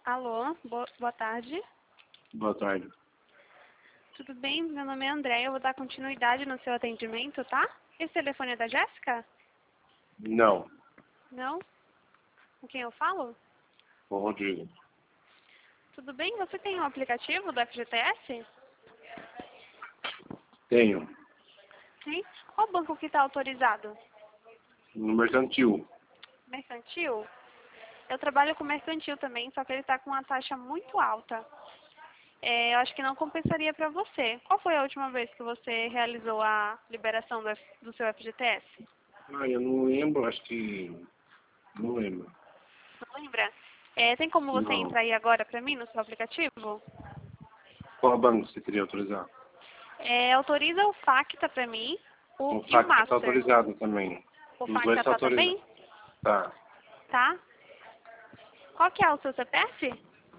Alô, boa tarde. Boa tarde. Tudo bem? Meu nome é André. Eu vou dar continuidade no seu atendimento, tá? Esse telefone é da Jéssica? Não, Não? Com quem eu falo? o Rodrigo. Tudo bem? Você tem o aplicativo do FGTS? Tenho. Sim. Qual banco que está autorizado? No mercantil. Mercantil? Eu trabalho com mercantil também, só que ele está com uma taxa muito alta. Eu acho que não compensaria para você. Qual foi a última vez que você realizou a liberação do seu FGTS? Eu não lembro, acho que... Não lembro. Não lembra? Tem como você Não. entrar aí agora para mim no seu aplicativo? Qual banco você queria autorizar? Autoriza o Facta para mim e O o FAC está Master. autorizado também. O Os dois Facta estão tá autorizados. também? Tá. Tá? Qual que é o seu CPF?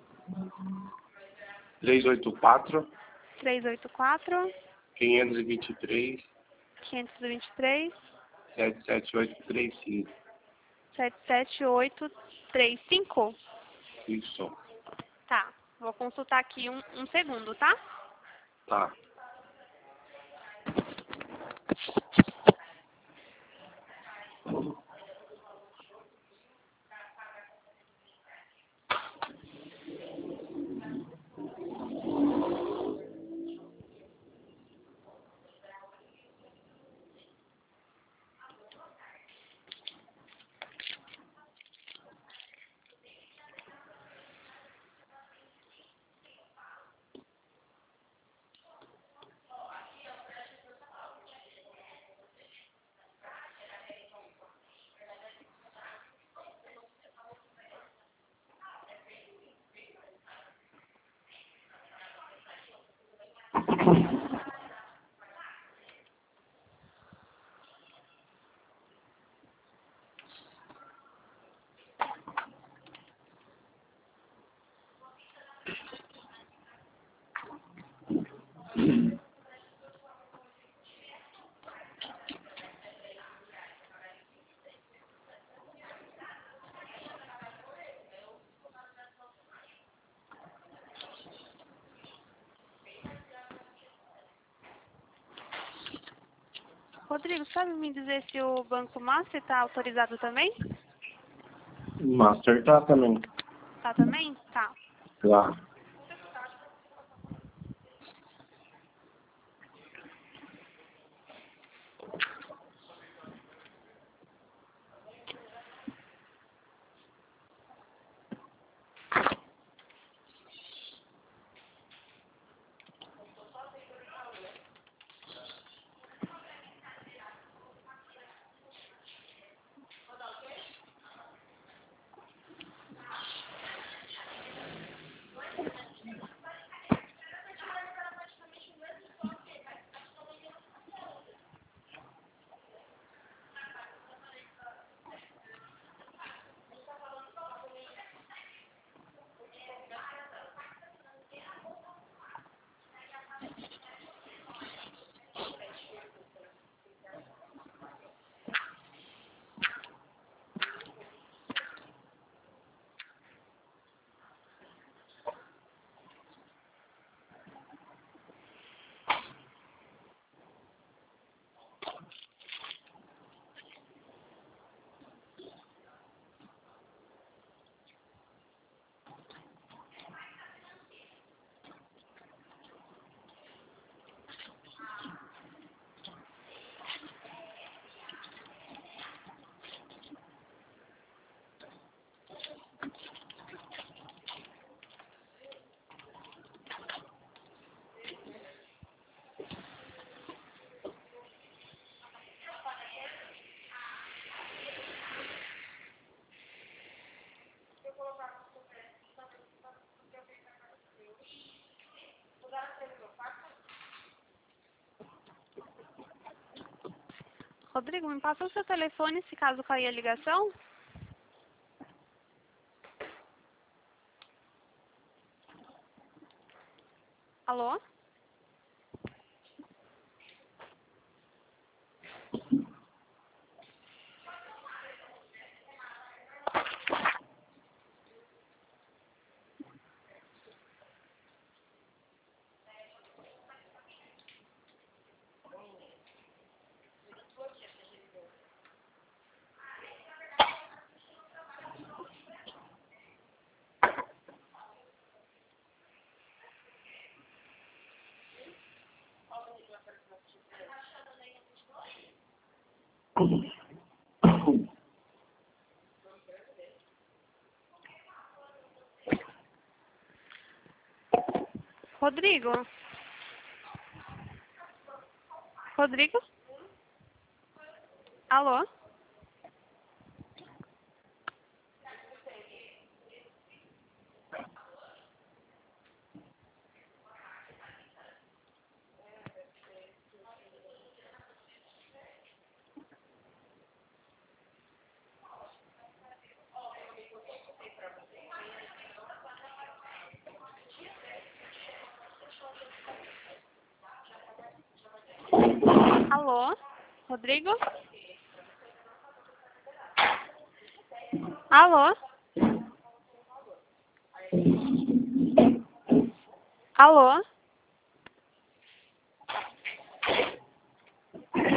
384 384 523 523 77835. 77835. Isso. Tá. Vou consultar aqui um segundo, tá? Tá. Rodrigo, sabe me dizer se o Banco Master está autorizado também? Master tá também. Tá também? Tá. Lá. Rodrigo, me passa o seu telefone se caso cair a ligação? Alô? Rodrigo? Rodrigo? Alô? Alô? Rodrigo? Alô? Alô?